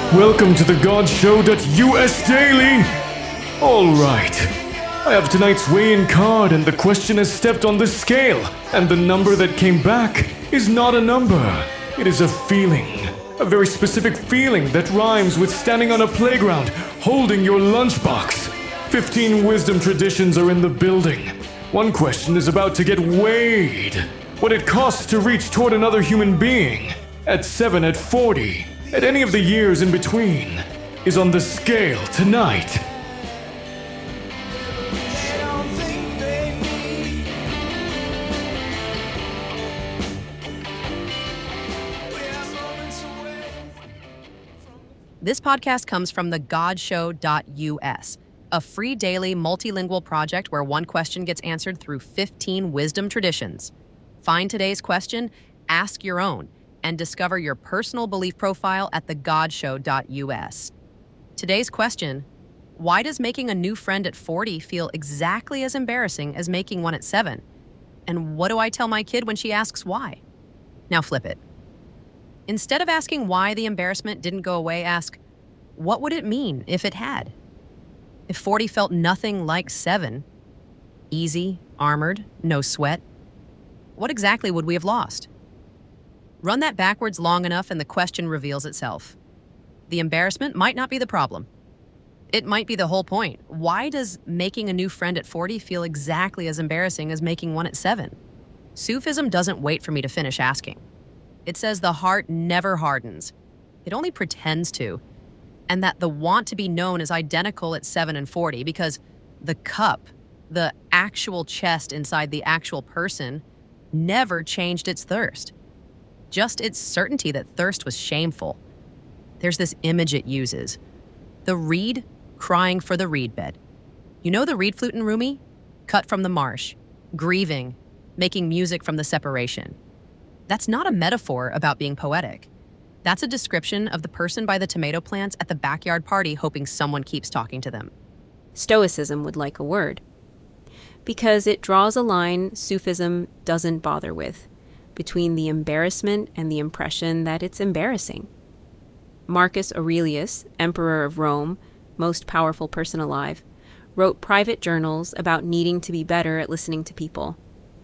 Welcome to the GodShow.us Daily. Alright, I have tonight's weigh-in card and the question has stepped on the scale, and the number that came back is not a number. It is a feeling. A very specific feeling that rhymes with standing on a playground, holding your lunchbox. 15 wisdom traditions are in the building. One question is about to get weighed. What it costs to reach toward another human being, at 7, at 40, at any of the years in between, is on the scale tonight. This podcast comes from the GodShow.us, a free daily multilingual project where one question gets answered through 15 wisdom traditions. Find today's question, ask your own, and discover your personal belief profile at the GodShow.us. Today's question: why does making a new friend at 40 feel exactly as embarrassing as making one at 7? And what do I tell my kid when she asks why? Now flip it. Instead of asking why the embarrassment didn't go away, ask, what would it mean if it had? If 40 felt nothing like 7, easy, armored, no sweat, what exactly would we have lost? Run that backwards long enough and the question reveals itself. The embarrassment might not be the problem. It might be the whole point. Why does making a new friend at 40 feel exactly as embarrassing as making one at 7? Sufism doesn't wait for me to finish asking. It says the heart never hardens. It only pretends to. And that the want to be known is identical at 7 and 40 because the cup, the actual chest inside the actual person, never changed its thirst. Just its certainty that thirst was shameful. There's this image it uses. The reed crying for the reed bed. You know the reed flute in Rumi? Cut from the marsh, grieving, making music from the separation. That's not a metaphor about being poetic. That's a description of the person by the tomato plants at the backyard party hoping someone keeps talking to them. Stoicism would like a word, because it draws a line Sufism doesn't bother with, between the embarrassment and the impression that it's embarrassing. Marcus Aurelius, Emperor of Rome, most powerful person alive, wrote private journals about needing to be better at listening to people.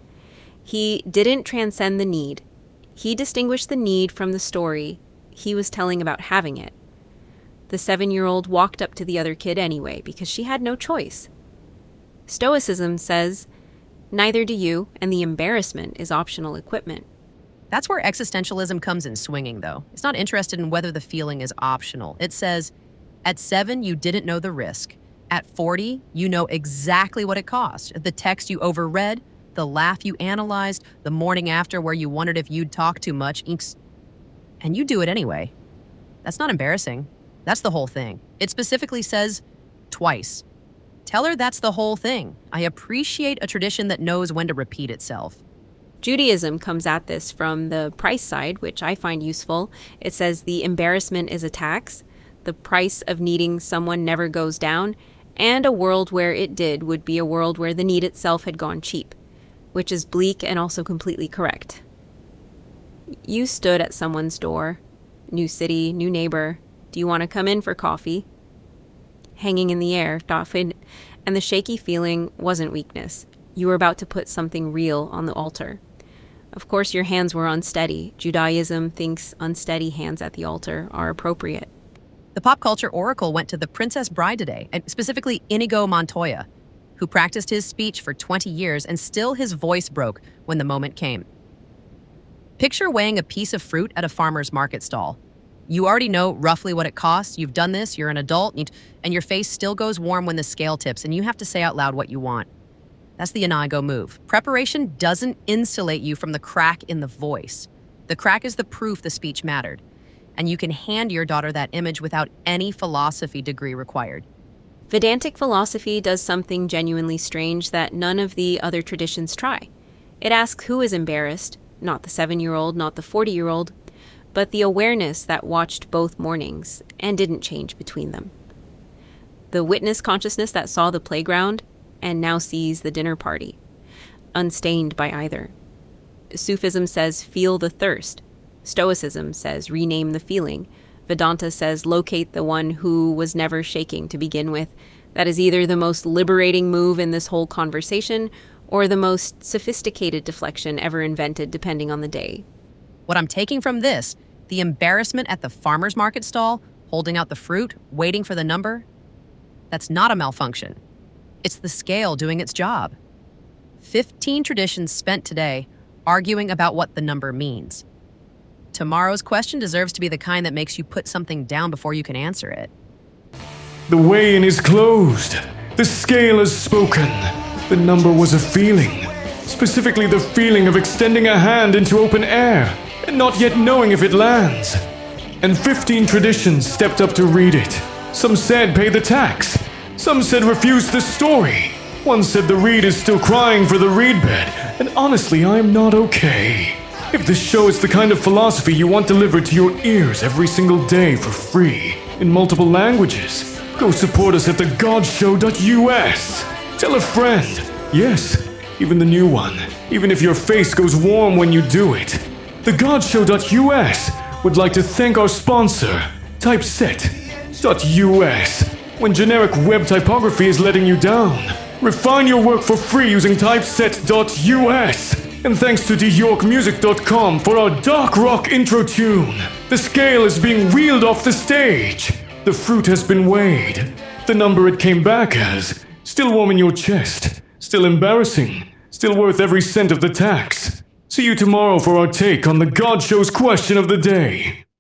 He didn't transcend the need. He distinguished the need from the story he was telling about having it. The 7-year-old walked up to the other kid anyway because she had no choice. Stoicism says, neither do you, and the embarrassment is optional equipment. That's where existentialism comes in swinging, though. It's not interested in whether the feeling is optional. It says, at 7, you didn't know the risk. At 40, you know exactly what it cost. The text you overread, the laugh you analyzed, the morning after where you wondered if you'd talk too much, and you do it anyway. That's not embarrassing. That's the whole thing. It specifically says twice. Tell her that's the whole thing. I appreciate a tradition that knows when to repeat itself. Judaism comes at this from the price side, which I find useful. It says the embarrassment is a tax, the price of needing someone never goes down, and a world where it did would be a world where the need itself had gone cheap, which is bleak and also completely correct. You stood at someone's door. New city, new neighbor. Do you want to come in for coffee? Hanging in the air, and the shaky feeling wasn't weakness. You were about to put something real on the altar. Of course, your hands were unsteady. Judaism thinks unsteady hands at the altar are appropriate. The pop culture oracle went to the Princess Bride today, and specifically Inigo Montoya, who practiced his speech for 20 years and still his voice broke when the moment came. Picture weighing a piece of fruit at a farmer's market stall. You already know roughly what it costs, you've done this, you're an adult, and your face still goes warm when the scale tips, and you have to say out loud what you want. That's the Inigo move. Preparation doesn't insulate you from the crack in the voice. The crack is the proof the speech mattered, and you can hand your daughter that image without any philosophy degree required. Vedantic philosophy does something genuinely strange that none of the other traditions try. It asks who is embarrassed, not the 7-year-old, not the 40-year-old, but the awareness that watched both mornings and didn't change between them. The witness consciousness that saw the playground and now sees the dinner party, unstained by either. Sufism says feel the thirst. Stoicism says rename the feeling. Vedanta says locate the one who was never shaking to begin with. That is either the most liberating move in this whole conversation or the most sophisticated deflection ever invented, depending on the day. What I'm taking from this, the embarrassment at the farmer's market stall, holding out the fruit, waiting for the number, that's not a malfunction. It's the scale doing its job. 15 traditions spent today arguing about what the number means. Tomorrow's question deserves to be the kind that makes you put something down before you can answer it. The weigh-in is closed. The scale has spoken. The number was a feeling. Specifically the feeling of extending a hand into open air and not yet knowing if it lands. And 15 traditions stepped up to read it. Some said pay the tax. Some said refuse the story. One said the reed is still crying for the reed bed. And honestly, I am not okay. If this show is the kind of philosophy you want delivered to your ears every single day for free, in multiple languages, go support us at thegodshow.us. Tell a friend. Yes, even the new one. Even if your face goes warm when you do it. Thegodshow.us would like to thank our sponsor, Typeset.us. When generic web typography is letting you down, refine your work for free using Typeset.us. And thanks to DYorkMusic.com for our dark rock intro tune. The scale is being wheeled off the stage. The fruit has been weighed. The number it came back as, still warm in your chest, still embarrassing, still worth every cent of the tax. See you tomorrow for our take on the God Show's question of the day.